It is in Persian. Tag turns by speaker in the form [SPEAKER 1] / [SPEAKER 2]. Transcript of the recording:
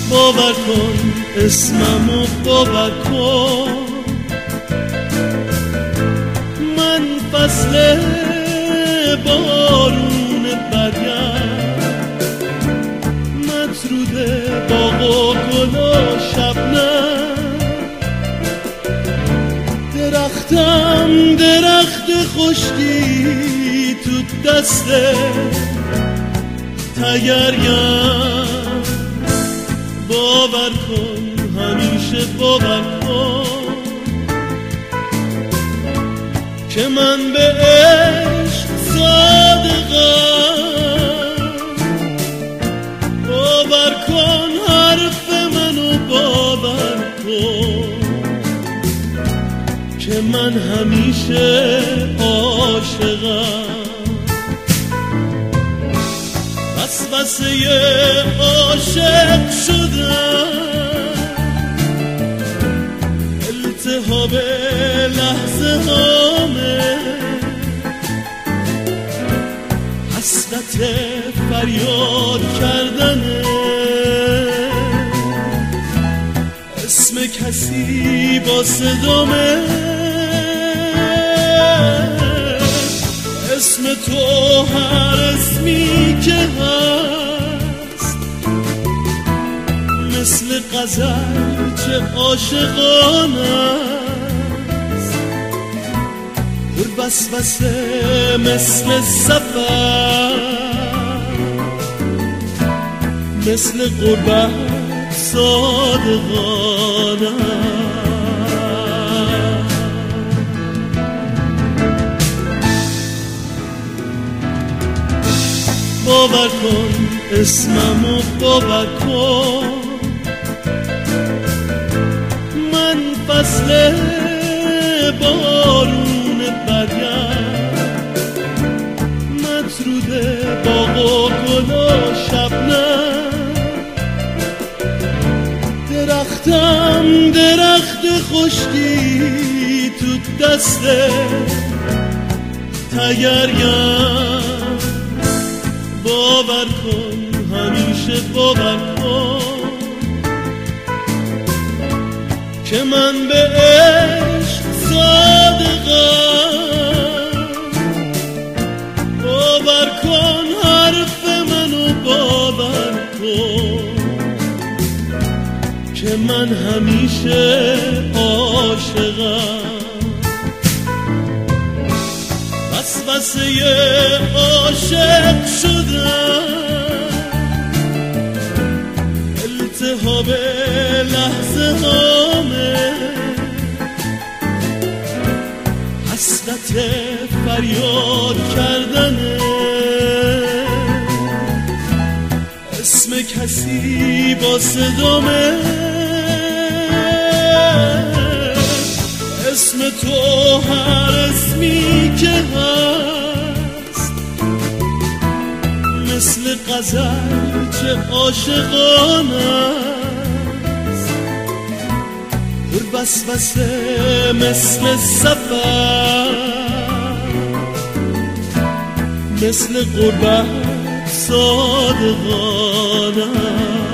[SPEAKER 1] باور کن اسممو باور کن، من فصل بارون برگرد، مطرود باغ و گل و شبنم، درختم درخت خشکی تو دسته تگریم. باور کن همیشه باور کن که من به عشق صادقم. باور کن حرف منو باور کن که من همیشه عاشقم. وسوسه عاشق شدم، التهاب لحظه هامه، حسرت فریاد کردنه، اسم کسی با صدامه، اسم تو هر اسمی که هست، مثل غزل چه عاشقانه است، پر وسوسه مثل سفر، مثل غربت صادقانه. باور کن اسممو باور کن، من فصل بارون برگرد، مطرود باغ و گل و شبنم، درختم درخت خشکی تو دسته تگریم. باور کن همیشه باور کن که من به عشق صادقم. باور کن حرف منو باور کن که من همیشه عاشقم. وسوسه عاشق شدم، التهاب لحظه هامه، حسرت فریاد کردنه، اسم کسی با صدامه، اسم تو هر اسمی که هست، مثل غزل چه عاشقانه است، پر وسوسه مثل سفر، مثل غربت صادقانه.